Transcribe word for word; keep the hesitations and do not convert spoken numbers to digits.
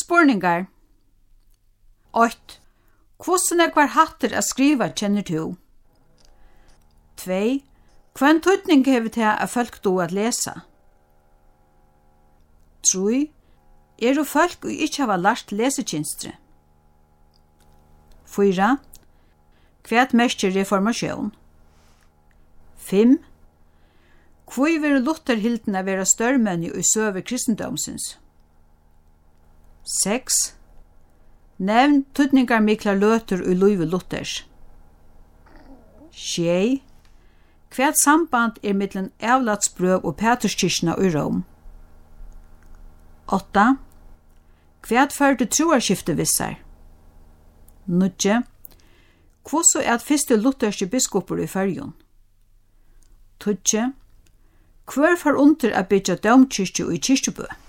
Spurningar. eitt. Hvordan er hver hatter at skriva kjenner du? två. Hvem tøytning hever til at folk do at lesa? tre. Er du folk og ikke hava lært lesekynstri? fyrra. Hva mestjer reformasjon? fem. Hvor vil Luther hilden av være størmenni i søver kristendomsins? seks. Nevn tøytningar mikla løtur i Luive Luthers. sju. Hva samband er mittlen avlatsbrøv og Peterskirkena i Rom? åtta. Hva førte troarskifte vissar? nio. Hvordan er at fyrste lutherske biskoper i Førjun? tíggju. Hver får under at bytja domkirkju i Kirkjubø?